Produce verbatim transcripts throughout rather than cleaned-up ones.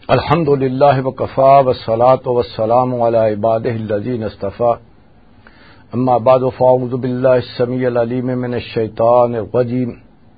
الحمد للہ وکفا والصلاة والسلام علی عبادہ الذین اصطفى اما بعد فاعوذ باللہ السمیع العلیم من الشیطان الرجیم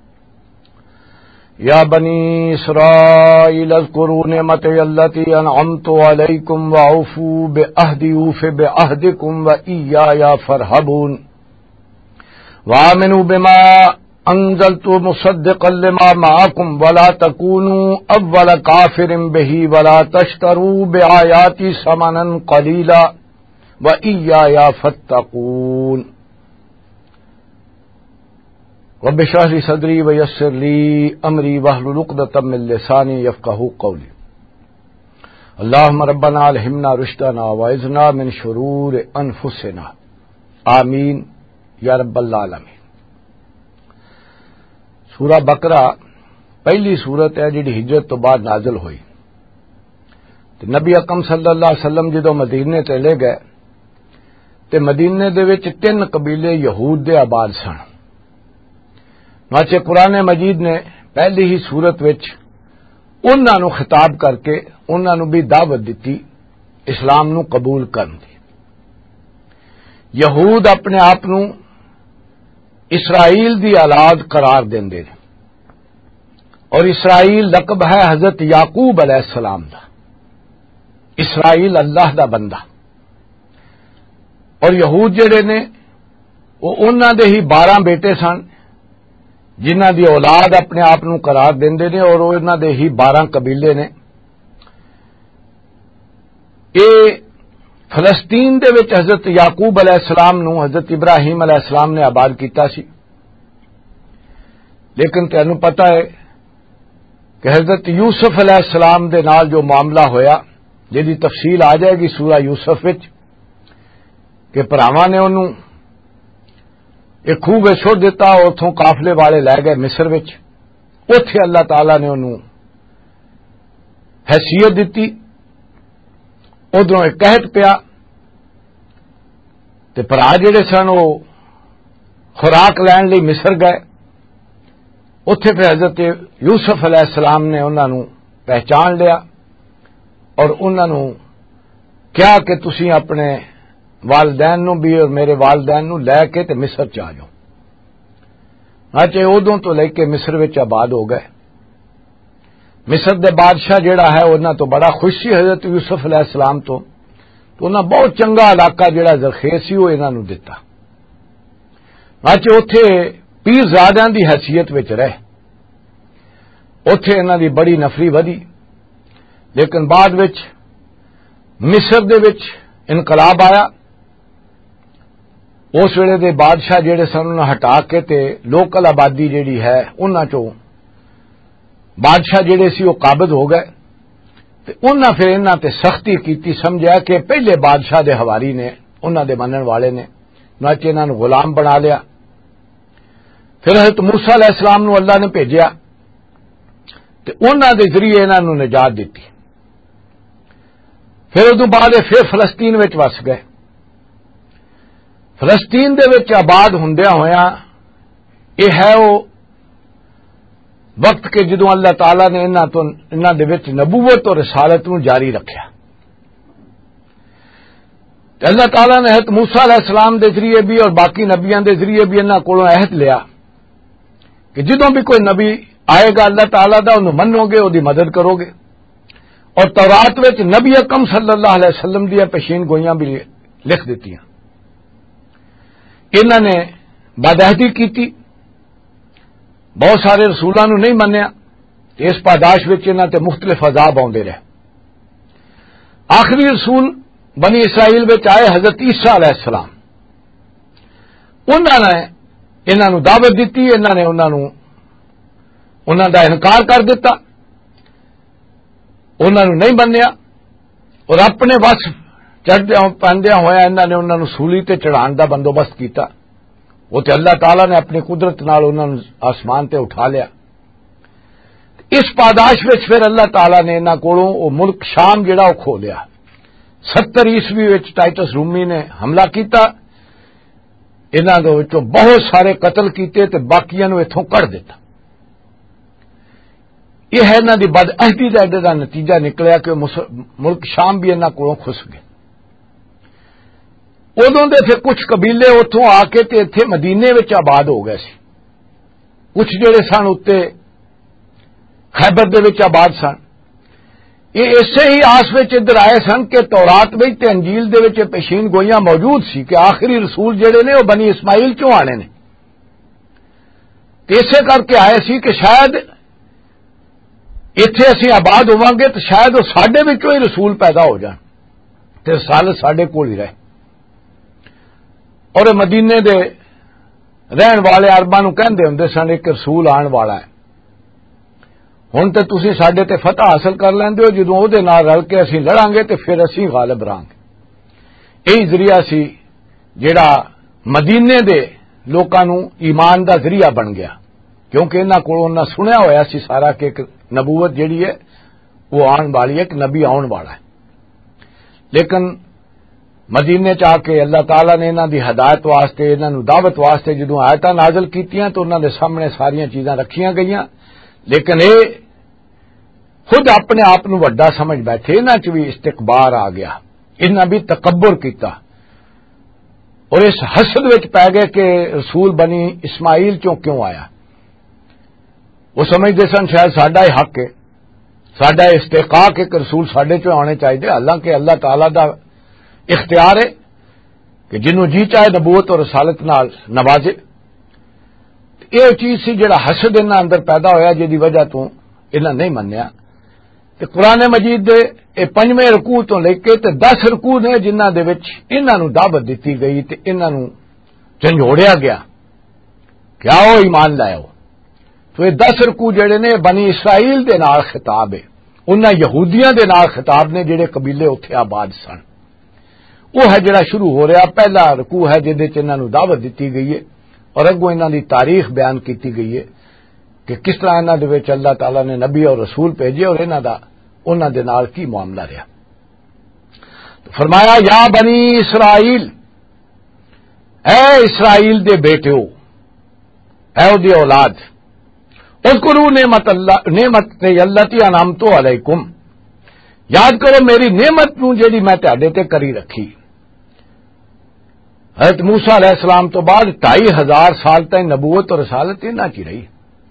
یا بنی اسرائیل اذکروا نعمتی التی انعمت علیکم واوفوا بعہدی اوف بعہدکم وایایا فارہبون وآمنوا بما انزلت مصدقا لما معكم ولا تكونوا اول كافر به ولا تشتروا بآياتي ثمنا قليلا وإياي فاتقون رب اشرح لي صدري ويسر لي امري واحلل عقدة من لساني يفقهوا قولي اللهم ربنا الهمنا رشدنا واعذنا من شرور انفسنا آمین یا رب العالمین۔ سورہ بقرہ پہلی سورت ہے جڑی ہجرت تو بعد نازل ہوئی تے نبی اکرم صلی اللہ علیہ وسلم جدوں مدینے چلے گئے تے مدینے دے وچ تین قبیلے یہود دے آباد سن۔ چنانچہ قرآن مجید نے پہلی ہی سورت وچ انہاں نو خطاب کر کے انہاں نو بھی دعوت دتی اسلام نو قبول کرن دی۔ یہود اپنے آپ نو اسرائیل دی اولاد قرار دیندے نے اور اسرائیل لقب ہے حضرت یعقوب علیہ السلام دا۔ اسرائیل اللہ دا بندہ، اور یہود جڑے نے وہ انہاں دے ہی بارہ بیٹے سن جنہاں دی اولاد اپنے آپ نو قرار دیندے نے، اور انہاں دے ہی بارہ قبیلے نے۔ اے فلسطین دے وچ حضرت یعقوب علیہ السلام نو حضرت ابراہیم علیہ السلام نے آباد کیتا سی، لیکن تینوں پتہ ہے کہ حضرت یوسف علیہ السلام دے نال جو معاملہ ہویا جدی تفصیل آ جائے گی سورہ یوسف وچ کہ بھراواں نے انہوں ایک خوہ وچ چھوڑ دیتا اور اتھوں قافلے والے لے گئے مصر وچ۔ اوتھے اللہ تعالی نے انہوں حیثیت دتی، ادھروں ایک قحط پیا تے بھرا جڑے سن وہ خوراک لین لئی مصر گئے۔ اتھے پھر حضرت یوسف علیہ السلام نے انہاں نو پہچان لیا اور انہاں نو کیا کہ تسی اپنے والدین نو بھی اور میرے والدین نو لے کے تے مصر چ آ جاؤ۔ چاہے ادوں تو لے کے مصر وچ آباد ہو گئے۔ مصر دے بادشاہ جڑا ہے انہاں تو بڑا خوش سی حضرت یوسف علیہ السلام تو تو انہاں بہت چنگا علاقہ جڑا زرخیز سی وہ انہاں نو دتا۔ چاہے اوتھے پیر زادیاں دی حیثیت وچ رہے، اوتھے انہاں دی بڑی نفری ودی، لیکن بعد وچ مصر دے وچ انقلاب آیا۔ اس ویلے دے بادشاہ جڑے سن انہاں ہٹا کے تے لوکل آبادی جڑی ہے انہاں چوں بادشاہ جڑے سی وہ قابض ہو گئے تے انہاں پھر انہاں تے سختی کیتی، سمجھا کہ پہلے بادشاہ دے حواری نے انہاں دے منن والے نے، چنانچہ انہاں نو غلام بنا لیا۔ پھر حضرت موسیٰ علیہ السلام نو اللہ نے بھیجیا تے انہاں دے ذریعے انہاں نو نجات دیتی۔ پھر ادوں بعد پھر فلسطین وچ وس گئے۔ فلسطین دے وچ آباد ہوندیاں ہویاں یہ ہے وہ وقت کہ جدوں اللہ تعالی نے انہاں تو انہاں دے وچ نبوت اور رسالت نو جاری رکھیا۔ تے اللہ تعالی نے حضرت موسیٰ علیہ السلام دے ذریعے بھی اور باقی نبیاں دے ذریعے بھی انہاں کولوں عہد لیا کہ جدوں بھی کوئی نبی آئے گا اللہ تعالی دا انہوں منو گے، اودی مدد کرو گے۔ اور تورات وچ نبی اکرم صلی اللہ علیہ وسلم دی پیشین گوئیاں بھی لکھ دتیاں۔ انہاں نے بدعہدی کیتی، بہت سارے رسولاں نو نہیں منیا، اس پاداش وچ انہاں تے مختلف عذاب آوندے رہے۔ آخری رسول بنی اسرائیل وچ آئے حضرت عیسیٰ علیہ السلام، انہاں نے انہاں نو دعوت دیتی، انہاں نے انہاں نو انہاں دا انکار کر دیتا، انہاں نو نہیں منیا، اور اپنے وس چڑھدیاں پاندیاں ہویا انہاں نے انہاں نو سولی تے چڑھان دا بندوبست کیتا۔ وہ تے اللہ تعالی نے اپنی قدرت نال انہاں نو آسمان تے اٹھا لیا۔ اس پاداش وچ پھر اللہ تعالی نے انہاں کولوں او ملک شام جڑا او کھو لیا۔ ستر عیسوی وچ ٹائٹس رومی نے حملہ کیتا، انہاں دے وچوں بہت سارے قتل کیتے تے باقیاں نو ایتھوں کڈ دتا۔ یہ ہے انہوں کی بد عہدی کا ایڈے کا نتیجہ نکلیا کہ ملک شام بھی انہوں کو خس گئے. ادوں دے پھر کچھ قبیلے اتوں آ کے تے اتنے مدینے میں آباد ہو گئے سی. کچھ جڑے سن اتنے خیبر دے وچ آباد سن. یہ اسے ہی آس وچ ادھر آئے سن کہ تورات وچ تے انجیل دے وچ پیشین گوئیاں موجود سی کہ آخری رسول جڑے نے وہ بنی اسماعیل چوں آنے نے. اسے کر کے آئے سی کہ شاید اتنے اسی آباد ہوا گے تو شاید وہ سڈے وچوں ہی رسول پیدا ہو جان تے رسالت سڈے کول ہی رہے. اور مدینے دے رہن والے عرباں نوں کہندے ہوندے سن ایک رسول آن والا ہے. ہن تے تسی ساڈے تے فتح حاصل کر لیندے ہو، جدوں او دے نال رل کے اسی لڑاں گے تے پھر اسی غالب رہاں گے. یہی ذریعہ سی جڑا مدینے دے لوکاں نوں ایمان دا ذریعہ بن گیا، کیونکہ انہاں کولوں انہاں سنیا ہویا سی سارا کہ ایک نبوت جڑی ہے وہ آن والی ہے، ایک نبی آن والا ہے. لیکن مدینے چ آ کے اللہ تعالی نے انہاں دی ہدایت واسطے، انہاں نوں دعوت واسطے جدوں آیتاں نازل کیتیاں تو انہاں دے سامنے ساریاں چیزاں رکھیاں گئیاں. لیکن اے خود اپنے آپ نوں وڈا سمجھ بیٹھے، انہاں چ بھی استکبار آ گیا، انہاں بھی تکبر کیتا اور اس حسد وچ پی گئے کہ رسول بنی اسماعیل چوں کیوں آیا. وہ سمجھتے سن شاید ساڈا ہی حق ہے، ساڈا استحقاق ہے کہ رسول ساڈے چوں آنے چاہیے. حالانکہ اللہ تعالی دا اختیار ہے کہ جنوں جی چاہے نبوت اور رسالت نال نوازے. یہ چیز سی جڑا حسد انہاں اندر پیدا ہویا جدی وجہ تو انہاں نہیں منیا. تے قرآن مجید دے اے پنجویں رکوع تو لے کے تے دس رکوع نے جنہاں دے وچ انہاں نوں دعوت دتی گئی تے انہاں نوں جھنجھوڑیا گیا کہ آؤ ایمان لائیو. تو یہ دس رکوع جڑے نے بنی اسرائیل دے نال خطاب ہے، انہاں یہودیاں دے نال خطاب نے جڑے قبیلے اتھے آباد سن. وہ ہے جڑا شروع ہو رہا پہلا رکوع ہے جہدے چ انہاں نوں دعوت دتی گئی ہے اور اگوں انہاں دی تاریخ بیان کیتی گئی ہے کہ کس طرح انہاں دے وچ اللہ تعالی نے نبی اور رسول بھیجے اور انہاں دا انہاں دے نال کی معاملہ رہا. تو فرمایا یا بنی اسرائیل، اے اسرائیل دے بیٹیو، اے او دی اولاد، اذکروا نعمت اللہ نعمت اللہ انعمت علیکم، یاد کرو میری نعمت نوں جیڑی میں تہاڈے تے کری رکھی. حضرت موسیٰ علیہ السلام تو بعد ڈھائی ہزار سال تک نبوت اور رسالت انہاں چ رہی.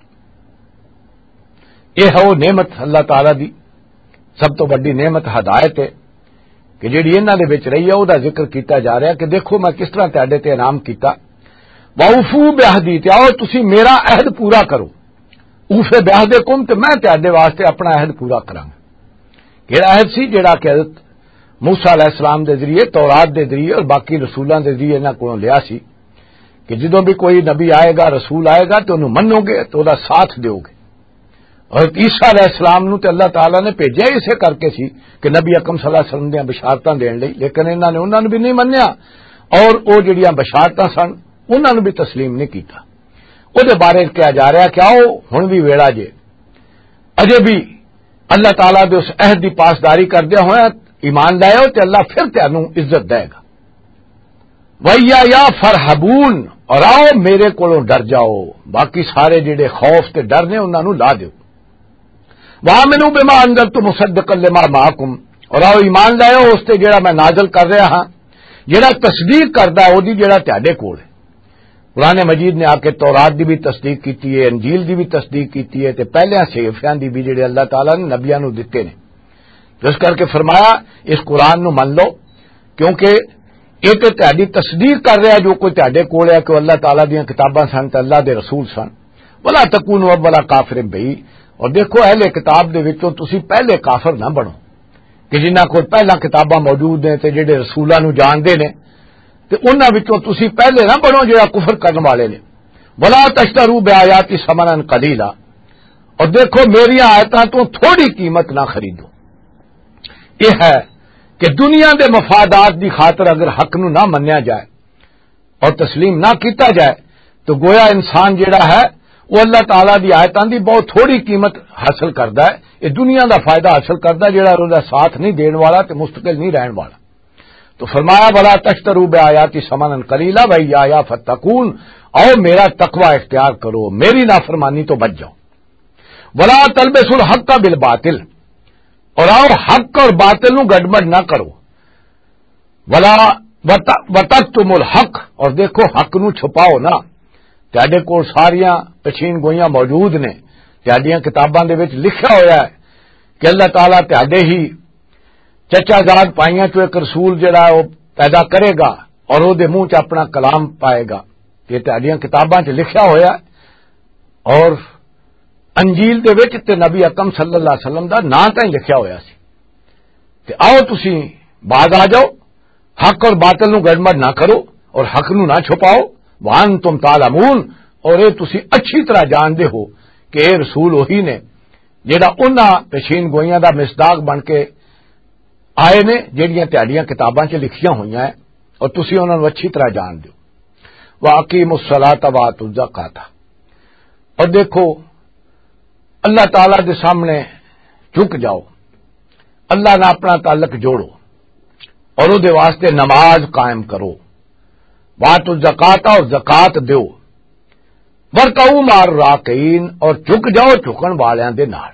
یہ ہے وہ نعمت اللہ تعالی دی سب تو بڑی نعمت ہدایت ہے کہ جیڑی انہاں دے وچ رہی ہے او دا ذکر کیتا جا رہا ہے کہ دیکھو میں کس طرح تہاڈے تے انعام کیتا. وَأَوْفُوا بِعَہْدِی، تے آؤ تسی میرا عہد پورا کرو. اوفے بعہدکم، تے میں تہاڈے واسطے اپنا عہد پورا کراں گا. کیڑا عہد سی جڑا کہ حضرت موسیٰ علیہ السلام دے ذریعے، تورات دے ذریعے اور باقی رسولاں دے ذریعے انہاں کولوں لیا سی کہ جدوں بھی کوئی نبی آئے گا، رسول آئے گا تو انہوں منو گے تو دا ساتھ دیو گے. اور عیسیٰ علیہ السلام نو تے اللہ تعالیٰ نے بھیجا اسے کر کے سی کہ نبی اکرم صلی اللہ علیہ وسلم دیاں بشارتاں دین لئی، لیکن انہاں نے انہاں نو بھی نہیں منیا اور او جڑیاں بشارتاں سن انہاں نو بھی تسلیم نہیں کیتا. او دے بارے کہا جا رہا کہ آؤ ہن بھی ویڑا جے، اجے بھی اللہ تعالیٰ دے اس عہد دی پاسداری کردیا ہویا ایمان لائیو تے اللہ پھر تانوں عزت دے گا. وَإِيَّا یا فَرْحَبُونَ، اور آؤ میرے کولوں ڈر جاؤ، باقی سارے جڑے خوف تے ڈر نے انہاں نو لا دیو. وَآمِنُوا بِمَا أَنزَلْتُ مُصَدِّقًا لِمَا مَعَكُمْ، اور آؤ ایمان لائیو اس تے جڑا میں نازل کر رہا ہاں، جڑا تصدیق کردا ہے اودی جڑا تہاڈے کول ہے. قرآن مجید نے آ کے تورات دی بھی تصدیق کیتی ہے، انجیل دی بھی تصدیق کیتی ہے تے پہلیاں صحیفیاں دی بھی جڑے اللہ تعالیٰ نے نبیاں نو دتے نے. جس کر کے فرمایا اس قرآن نو من لو، کیونکہ یہ تے تہاڈی تصدیق کر رہا جو کوئی تہاڈے کول ہے کہ اللہ تعالیٰ دیاں کتاباں سن تے اللہ دے رسول سن. ولا تکونوا اولا کافر بہی، اور دیکھو اہل کتاب دے وچوں تسی پہلے کافر نہ بنو کہ جنہاں کول پہلا کتاباں موجود نے تے جڑے رسولاں نو جاندے نے تے انہاں وچوں تسی پہلے نہ بنو جڑا کفر کرن والے نے. ولا تشتروا بآیاتی ثمنا قلیلا، اور دیکھو میری آیتاں تو تھوڑی قیمت نہ خریدو. یہ ہے کہ دنیا دے مفادات دی خاطر اگر حق نو نہ منیا جائے اور تسلیم نہ کیتا جائے تو گویا انسان جڑا ہے وہ اللہ تعالیٰ دی آیتاں دی بہت تھوڑی قیمت حاصل کردا ہے. یہ دنیا دا فائدہ حاصل کردا ہے جڑا اوندا ساتھ نہیں دین والا تے مستقل نہیں رہن والا. تو فرمایا ولا تشتروا بآیاتی ثمنا قلیلا وإیایا فتقون، آؤ میرا تقوی اختیار کرو، میری نافرمانی تو بچ جاؤ. ولا تلبسوا الحق بالباطل، اور آؤ حق اور باطل نو گڑبڑ نہ کرو، ولا وتکتموا الحق، اور دیکھو حق نو چھپاؤ نہ۔ تہاڈے کول ساریاں پچھین گوئیاں موجود نے، تہاڈیاں کتاباں دے وچ لکھیا ہویا ہے کہ اللہ تعالیٰ تہاڈے ہی چچا زاد پائیاں چو ایک رسول جڑا ہے وہ پیدا کرے گا اور وہ دے منہ چ اپنا کلام پائے گا، یہ تہاڈیاں کتاباں چ لکھیا ہویا ہے۔ اور انجیل دے وچ تے نبی اکرم صلی اللہ علیہ وسلم دا نام تائیں لکھیا ہویا سی، تے آؤ تسی باز آ جاؤ، حق اور باطل نو گڑبڑ نہ کرو اور حق نو نہ چھپاؤ، وانتم تعلمون، اور اے تسی اچھی طرح جاندے ہو کہ اے رسول وہی نے جڑا انہاں پیشین گوئیاں دا مصداق بن کے آئے نے جہڑیاں تہاڈیاں کتاباں چ لکھیاں ہوئیاں ہیں، اور تسی انہاں نو اچھی طرح جان دیو۔ وَأَقِیمُوا الصَّلَاةَ وَآتُوا الزَّکَاةَ، اور دیکھو اللہ تعالی دے سامنے جھک جاؤ، اللہ نہ اپنا تعلق جوڑو اور وہ دے واسطے نماز قائم کرو، وَآتُوا الزَّکَاةَ، اور زکات دیو، وَارْکَعُوا مَعَ الرَّاکعِینَ، اور جھک جاؤ جھکن والیاں دے نال۔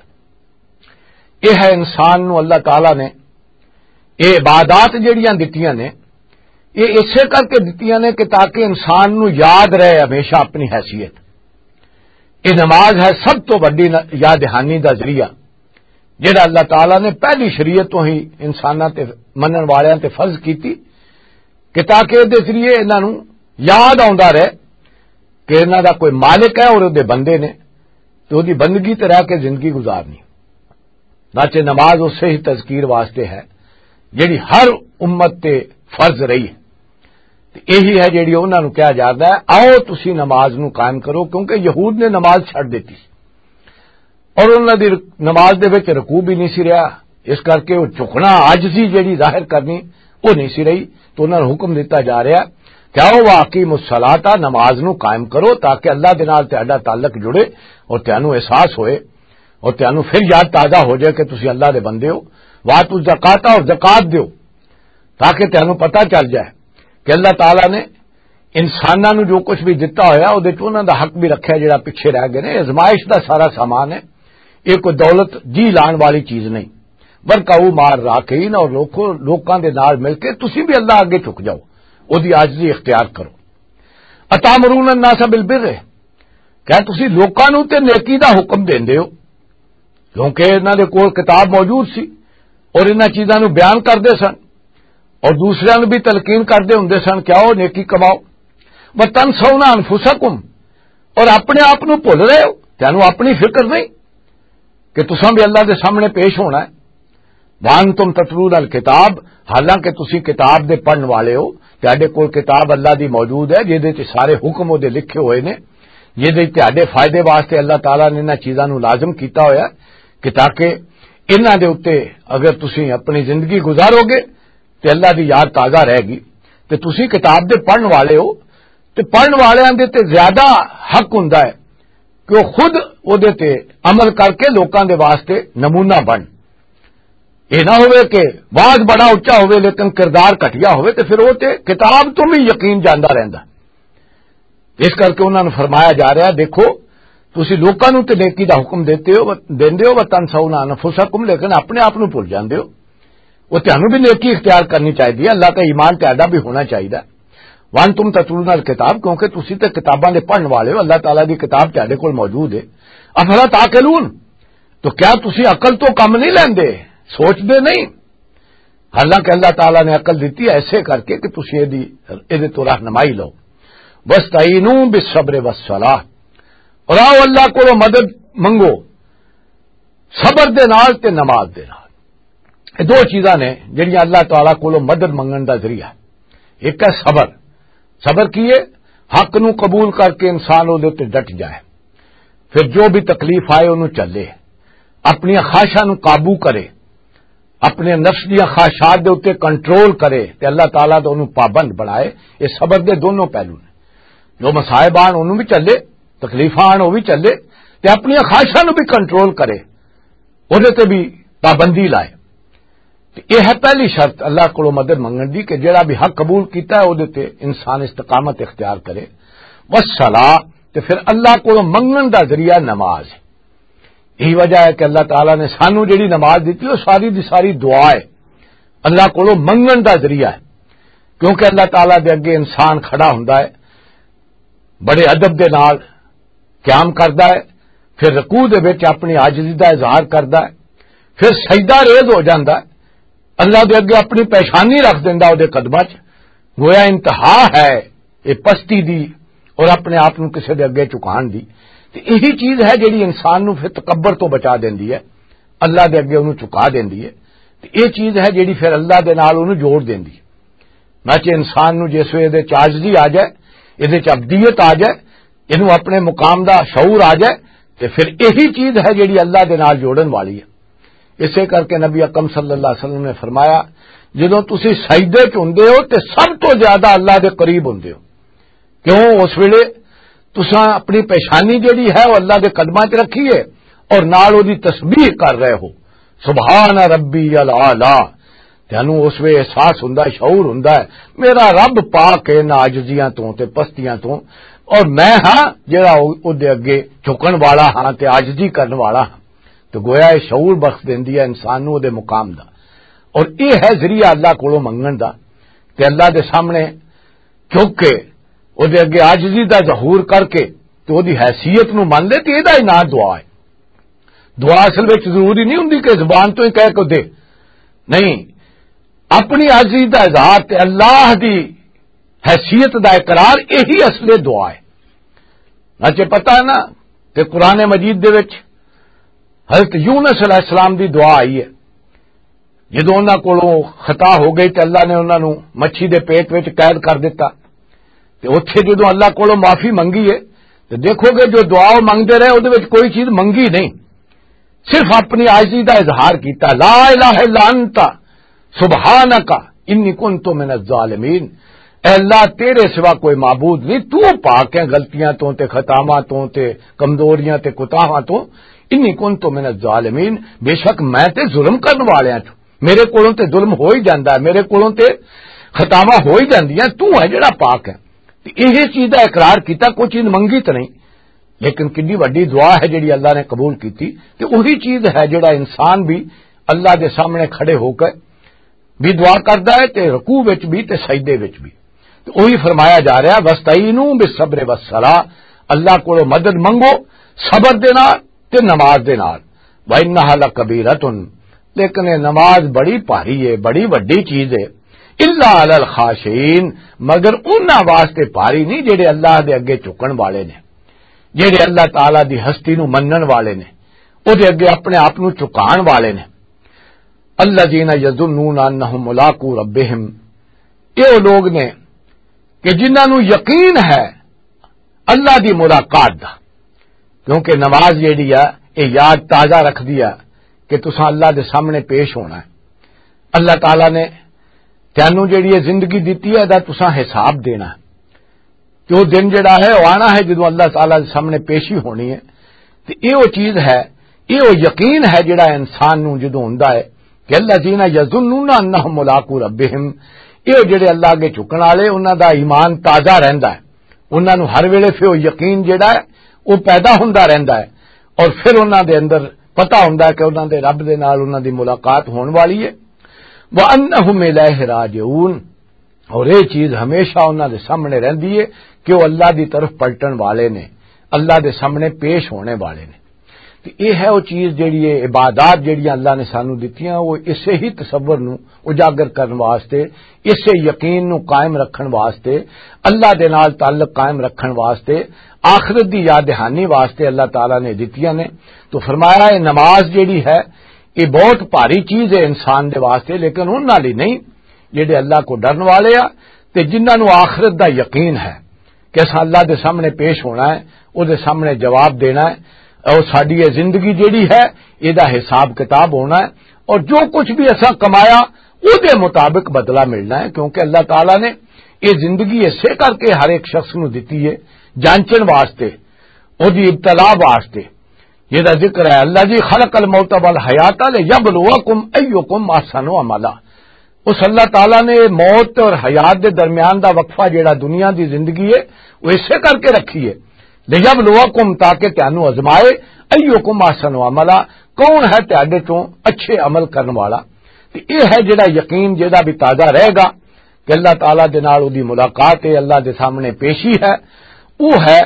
یہ ہے انسان نو اللہ تعالی نے یہ عبادات جڑیاں دتیاں نے، یہ اسے کر کے دتیاں نے کہ تاکہ انسان نو یاد رہے ہمیشہ اپنی حیثیت۔ یہ نماز ہے سب تو بڑی یاد دہانی دا ذریعہ جڑا اللہ تعالی نے پہلی شریعت تو ہی انساناں تے منن والیاں تے فرض کیتی کہ تاکہ دے ذریعے انہاں نو یاد آوندا رہے کہ انہاں دا کوئی مالک ہے اور دے بندے نے، تو دی بندگی تے رہ کے زندگی گزارنی۔ ناچے نماز اسے ہی تذکیر واسطے ہے جیڑی ہر امت تے فرض رہی ہے، یہی ہے جیڑی انہاں نو کہا جاتا ہے آؤ تسی نماز نو قائم کرو، کیونکہ یہود نے نماز چھڑ دیتی اور انہاں دی نماز دے وچ رکوع بھی نہیں سی رہا، اس کر کے وہ جھکنا عاجزی جیڑی ظاہر کرنی وہ نہیں سی رہی، تو انہاں نو حکم دیتا جا رہا کہ آؤ واقیموا الصلاۃ، نماز نو قائم کرو تاکہ اللہ دے نال تہاڈا تعلق جڑے اور تانوں احساس ہوئے اور تانوں پھر یاد تازہ ہو جائے کہ تسی اللہ دے بندے ہو، واتوا الزکاۃ، اور زکات دیو تاکہ تانوں پتہ چل جائے کہ اللہ تعالیٰ نے انساناں نو جو کچھ بھی دتا ہویا او دے چ انہاں دا حق بھی رکھیا جڑا پیچھے رہ گئے نے۔ ازمائش دا سارا سامان ہے، یہ کوئی دولت جی لان والی چیز نہیں۔ وَارْکَعُوا مَعَ الرَّاکعِینَ، اور لوکاں دے نال مل کے تسی بھی اللہ اگے جھک جاؤ، او دی عاجزی اختیار کرو۔ اَتَأْمُرُونَ النَّاسَ بِالْبِرِّ، کہ تسی لوکاں نو تے نیکی دا حکم دیندے ہو، کیونکہ انہاں دے کول کتاب موجود سی اور انہاں چیزاں نو بیان کردے سن اور دوسرے نو بھی تلقین کردے ہوندے سن کہ آؤ نیکی کماؤ۔ وَتَنْسَوْنَ أَنفُسَكُمْ، اور اپنے آپ نو بھول رہے ہو، تانوں اپنی فکر نہیں کہ تساں بھی اللہ دے سامنے پیش ہونا ہے۔ وَأَنْتُمْ تَتْلُونَ الْكِتَابَ، حالانکہ تسی کتاب دے پڑھن والے ہو، تہاڈے کول کتاب اللہ دی موجود ہے جہدے تے سارے حکم دے لکھے ہوئے نے، جہدے تہاڈے فائدے واسطے اللہ تعالیٰ نے انہاں چیزاں نو لازم کیتا ہویا کہ تاکہ انہاں دے اوتے اگر تسی اپنی زندگی گزارو گے تے اللہ دی یاد تازہ رہے گی، تے تسی کتاب دے پڑھن والے ہو، تے پڑھن والیاں دے تے زیادہ حق ہوندا ہے کہ وہ خود او دے تے عمل کر کے لوکاں دے واسطے نمونہ بن۔ یہ نہ ہوئے کہ واز بڑا اچا ہوئے لیکن کردار گھٹیا ہوئے تے پھر وہ تے کتاب تو بھی یقین جاندا رہندا۔ اس کر کے انہاں نے فرمایا جا رہا ہے دیکھو تسی لوکاں نو تے نیکی دا حکم دیتے ہو دیندے ہو وَتَنْسَوْنَ أَنفُسَكُمْ، لیکن اپنے آپ نو بھول جاندے ہو۔ وہ تانوں بھی نیکی اختیار کرنی چاہیے، اللہ کا ایمان تہاڈا بھی ہونا چاہیے۔ وَأَنْتُمْ تَتْلُونَ الْكِتَابَ، کیونکہ تسی تے کتاباں دے پڑھن والے ہو، اللہ تعالیٰ دی کتاب تہاڈے کول موجود ہے۔ اَفَلَا تَعْقِلُونَ، تو کیا تسی عقل تو کم نہیں لیندے، سوچ دے نہیں؟ حالانکہ اللہ تعالیٰ نے عقل دیتی ہے ایسے کر کے کہ تسی ایدی ایدے تو رہنمائی لو۔ وَاسْتَعِینُوا بِالصَّبْرِ وَالصَّلَاةِ، اور آؤ اللہ کو مدد منگو صبر دے نال تے نماز دے نال۔ یہ دو چیزاں نے جڑیاں اللہ تعالیٰ کو مدد منگن دا ذریعہ۔ ایک ہے صبر، صبر کیے حق نو قبول کر کے انسان وہ ڈٹ جائے، پھر جو بھی تکلیف آئے انہوں چلے، اپنی خواہشاں نو قابو کرے، اپنے نفس دیا خواہشات دے اوتے کنٹرول کرے تے اللہ تعالیٰ دا انہوں پابند بنائے۔ یہ صبر دے دونوں پہلو نے، جو مصائب آن انہوں بھی چلے، تکلیف آن وہ بھی چلے تے اپنی خواہشاں نو بھی کنٹرول کرے، وہ تے بھی پابندی لائے۔ یہ ہے پہلی شرط اللہ کو مدد منگن دی کہ جڑا بھی حق قبول کیتا ہے وہ تے انسان استقامت اختیار کرے۔ والصلاۃ، تے پھر اللہ کو منگن دا ذریعہ نماز ہے۔ یہی وجہ ہے کہ اللہ تعالیٰ نے سانو جیڑی نماز دیتی وہ ساری دی ساری دعا ہے، اللہ کو منگن دا ذریعہ ہے، کیونکہ اللہ تعالیٰ دے اگے انسان کھڑا ہوندا ہے، بڑے ادب دے نال قیام کردا ہے، پھر رکوع دے وچ اپنی عاجزی دا اظہار کردا ہے، پھر سجدہ ریز ہو جاندا ہے، اللہ دے اگے اپنی پیشانی رکھ دیندا اودے قدماں چ، گویا انتہا ہے یہ پستی دی اور اپنے آپ نو کسے دے اگے چکان دی۔ تے یہی چیز ہے جیڑی انسان نو پھر تکبر تو بچا دیندی ہے، اللہ دے اگے اونوں چکا دیندی ہے، تے یہ چیز ہے جیڑی پھر اللہ دے نال اونوں جوڑ دیندی ہے۔ ناچے انسان نو جس وے دے عاجزی آ جائے، یہ عبدیت آ جائے، اینو اپنے مقام دا شعور آ جائے، تے پھر یہی چیز ہے جیڑی اللہ دے نال جوڑن والی ہے۔ اسے کر کے نبی اکرم صلی اللہ علیہ وسلم نے فرمایا جدوں تسی سجدے چ ہوندے ہو تے سب تو زیادہ اللہ دے قریب ہوندے ہو، کیوں اس ویلے تساں اپنی پیشانی جیڑی ہے وہ اللہ دے قدماں چ رکھی ہے اور نال اودی تسبیح کر رہے ہو، سبحان ربی العالی، تینوں اس وے احساس ہوندا ہے، شعور ہوندا ہے میرا رب پاک ہے عاجزیاں تو تے پستیاں تو، اور میں ہاں جڑا او دے اگے جھکن والا ہاں تے عاجزی کرن والا ہاں۔ تو گویا یہ شعور بخش دیندی ہے انسان نو دے مقام دا، اور یہ ہے ذریعہ اللہ کولوں منگن دا کہ اللہ دے سامنے جھک کے او دے اگے عاجزی دا ظہور کر کے تو او دی حیثیت نو من لے تے اے دا ہی نام دعا ہے۔ دعا اصل وچ ضروری نہیں ہوندی کہ زبان تو ہی کہہ کے دے، نہیں، اپنی عاجزی دا اظہار تے اللہ دی حیثیت دا اقرار یہی اصل دعا ہے۔ ناچے پتہ ہے نا کہ قرآن مجید دے وچ حضرت یونس علیہ السلام دی دعا آئی ہے، جدوں انہاں کولوں خطا ہو گئی تے اللہ نے انہاں نو مچھی دے پیٹ وچ قید کر دیتا، تے اوتھے جدوں اللہ کولوں معافی منگی ہے تے دیکھو گے جو دعا منگدے رہے اودے وچ کوئی چیز منگی نہیں، صرف اپنی عاجزی دا اظہار کیتا، لا الہ الا انت سبحانک انی کنت من الظالمین، اے اللہ تیرے سوا کوئی معبود نہیں، تو پاک ہے غلطیاں تو تے خطاواں تو تے کمزوریاں تے کوتاہاں تو، انی کنت من الظالمین، بے شک میں تے ظلم کرن والیاں چوں، میرے کولوں تے ظلم ہو ہی جاندا ہے، میرے کولوں تے خطاواں ہو ہی جاندیاں، تو ہے جڑا پاک ہے۔ یہ چیز دا اقرار کیتا، کوئی چیز منگی تو نہیں، لیکن کڈی وڈی دعا ہے جڑی اللہ نے قبول کیتی، تے وہی چیز ہے جڑا انسان بھی اللہ دے سامنے کھڑے ہو کے بھی دعا کردا ہے تے رکوع وچ بھی تے سجدے وچ بھی، تو وہی فرمایا جا رہا وستعینوا بالصبر والصلاۃ، اللہ کولوں مدد منگو صبر دے نال تے نماز دے نال، وانھا لکبیرۃ، لیکن یہ نماز بڑی بھاری ہے، بڑی وڈی چیز ہے، الا علی الخاشعین، مگر انہاں واسطے بھاری نہیں جڑے اللہ دے اگے جھکن والے نے، جڑے اللہ تعالی دی ہستی نو منن والے نے، او دے اگے اپنے آپ نو چکان والے نے۔ الذین یظنون انہم ملاقو ربہم، یہ لوگ نے کہ جنہاں نو یقین ہے اللہ دی ملاقات دا، کیونکہ نماز جیڑی ہے یہ یاد تازہ رکھ دیا کہ تساں اللہ دے سامنے پیش ہونا ہے، اللہ تعالی نے تینوں جیڑی یہ زندگی دیتی ہے دا تساں حساب دینا ہے، جو دن جڑا ہے وہ آنا ہے جدوں اللہ تعالی دے سامنے پیشی ہونی ہے، تو یہ وہ چیز ہے، یہ وہ یقین ہے جڑا انسان نو جدوں ہوندا ہے کہ الذین یظنون انہم ملاقو ربہم، یہ جڑے اللہ اگے جھکن والے انہاں دا ایمان تازہ رہندا ہے، انہاں نو ہر ویلے پھر وہ یقین جڑا ہے وہ پیدا ہوندا رہندا ہے، اور پھر انہاں دے اندر پتہ ہوندا ہے کہ انہاں دے رب دے نال انہاں دی ملاقات ہون والی ہے، وَأَنَّهُمْ إِلَيْهِ رَاجِعُونَ، اور یہ چیز ہمیشہ انہاں دے سامنے رہندی ہے کہ وہ اللہ دی طرف پلٹن والے نے، اللہ دے سامنے پیش ہونے والے نے۔ تو یہ ہے وہ چیز جیڑی ہے عبادات جیڑیاں اللہ نے سانو دتیاں، وہ اسے ہی تصور نو اجاگر کرن واسطے، اسے یقین نو قائم رکھن واسطے، اللہ دے نال تعلق قائم رکھن واسطے، آخرت دی یاد دہانی واسطے اللہ تعالی نے دتیاں نے۔ تو فرمایا ہے نماز جیڑی ہے یہ بہت بھاری چیز ہے انسان دے واسطے، لیکن انہاں لئی نہیں جڑے اللہ کو ڈرن والے آ تے جنہاں نو آخرت دا یقین ہے کہ اساں اللہ دے سامنے پیش ہونا ہے، او دے سامنے جواب دینا ہے، اور ساری یہ زندگی جیڑی ہے یہ دا حساب کتاب ہونا ہے، اور جو کچھ بھی اساں کمایا او دے مطابق بدلہ ملنا ہے، کیونکہ اللہ تعالیٰ نے یہ زندگی اسے کر کے ہر ایک شخص نو دتی ہے جانچن واسطے، او دی ابتلا واسطے۔ یہ دا ذکر ہے اللہ جی خلق الموت والحیات لیبلوکم ایکم احسن عملا، اس اللہ تعالیٰ نے موت اور حیات دے درمیان دا وقفہ جیڑا دنیا دی زندگی ہے وہ اسے کر کے رکھی ہے لِیَبْلُوَکُمْ تاکہ تانوں آزمائے ایُّکم احسن عملا کون ہے تہاڈے چوں اچھے عمل کرن والا. تے یہ ہے جڑا یقین جہاں بھی تازہ رہے گا کہ اللہ تعالیٰ دے نال اودی ملاقات ہے, اللہ دے سامنے پیشی ہے, وہ ہے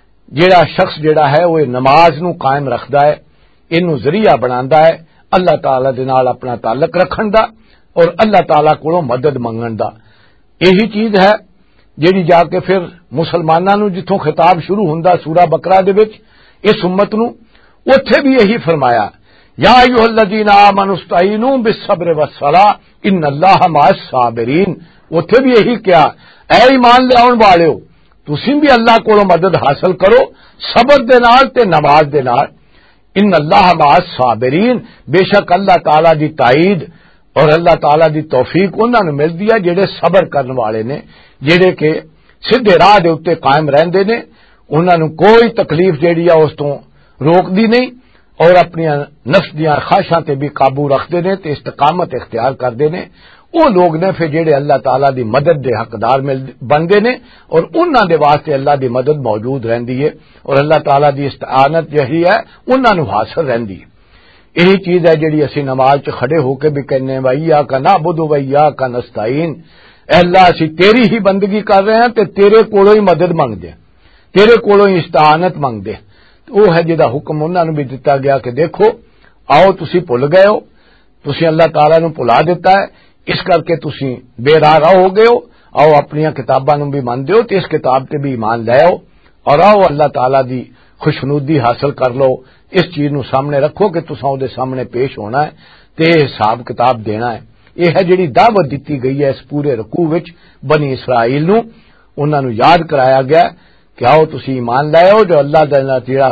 جڑا شخص جڑا ہے وہ نماز نو قائم رکھدا ہے, اینو ذریعہ بناندا ہے اللہ تعالیٰ دے نال اپنا تعلق رکھن دا اور اللہ تعالیٰ کولوں مدد منگن دا. یہی چیز ہے جیڑی جا کے پھر مسلماناں نو جتھوں خطاب شروع ہوندا سورہ بقرہ دے وچ اس امت نو اوتھے بھی یہی فرمایا یا ایھا الذین آمنوا استعینوا بالصبر والصلاۃ ان اللہ مع الصابرین. اوتھے بھی یہی کیا اے ایمان لے آون والےو تسی بھی اللہ کولوں مدد حاصل کرو صبر دے نال تے نماز دے نال. ان اللہ مع الصابرین بے شک اللہ تعالی دی تائید اور اللہ تعالی دی توفیق انہاں نوں ملدی ہے جڑے صبر کرن والے نے, جڑے کہ سیدھے راہ دے اوتے قائم رہندے نے, انہاں نوں کوئی تکلیف جیڑی ہے اس تو روکدی نہیں اور اپنی نفس دیاں خواہشاں تے بھی قابو رکھدے نے تے استقامت اختیار کردے نے. وہ لوگ نے پھر جڑے اللہ تعالیٰ دی مدد دے حقدار بندے نے اور انہاں دے واسطے اللہ دی مدد موجود رہندی ہے اور اللہ تعالیٰ دی استعانت یہی ہے انہاں نوں حاصل رہندی ہے. یہی چیز ہے جڑی اسی نماز چ کھڑے ہو کے بھی کہنے وَإِيَّاكَ نَعْبُدُ وَإِيَّاكَ نَسْتَعِينُ, اے اللہ اسی تیری ہی بندگی کر رہے ہیں تے تیرے کولوں ہی مدد منگدے ہیں, تیرے کولوں ہی استعانت منگدے ہیں. وہ ہے جہاں حکم انہوں نے بھی دتا گیا کہ دیکھو آؤ تسی بھول گئے ہو, تسی اللہ تعالیٰ نو بھلا دیتا ہے, اس کر کے تسی بے راہ ہو گئے ہو, آؤ اپنی کتاباں نو بھی من دیو تے اس کتاب تے بھی ایمان لے آؤ اور آؤ اللہ تعالیٰ دی خوشنودی حاصل کر لو. اس چیز نو سامنے رکھو کہ تساں دے سامنے پیش ہونا ہے تے حساب کتاب دینا ہے. یہ ہے جڑی دعوت دیتی گئی ہے اس پورے رکوع وچ بنی اسرائیل نو, انہاں نو یاد کرایا گیا کہ آؤ تسی ایمان لے آؤ جو اللہ دا جڑا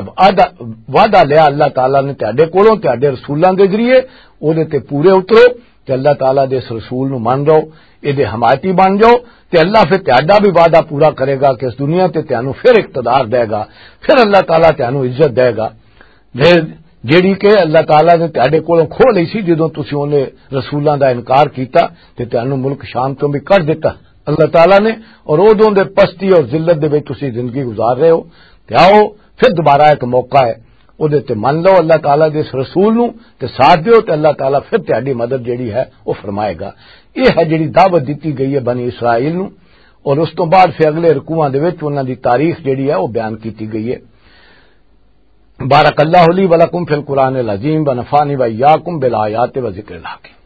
وعدہ لیا اللہ تعالیٰ نے تہاڈے کولوں تہاڈے رسولاں دے ذریعے او دے تے پورے اترو تے اللہ تعالیٰ دے اس رسول نو مان جاؤ, اے دے حمایتی بن جاؤ تے اللہ پھر تہاڈا بھی وعدہ پورا کرے گا کہ اس دنیا تے تانوں پھر اقتدار دے گا, پھر اللہ تعالیٰ تانوں عزت دے گا جیڑی کہ اللہ تعالیٰ نے تہاڈے کولوں کھو لئی سی جدوں تسی اونے رسولاں دا انکار کیتا تے تانوں ملک شام تو بھی کر دیتا اللہ تعالیٰ نے, اور ادوں دے پستی اور ذلت دے وچ تسی زندگی گزار رہے ہو تے آؤ پھر دوبارہ ایک موقع ہے او دے تے من لو اللہ تعالیٰ دے اس رسول نو تے ساتھ دیو تے اللہ تعالیٰ پھر تہاڈی مدد جیڑی ہے وہ فرمائے گا. یہ ہے جیڑی دعوت دیتی گئی ہے بنی اسرائیل نو, اور اس تو بعد پھر اگلے رکوعاں دے وچ انہاں دی تاریخ جیڑی ہے وہ بیان کیتی گئی ہے. بارک اللہ لی ولکم فی القرآن العظیم ونفعنی وإیاکم بالآیات و ذکر الحکیم.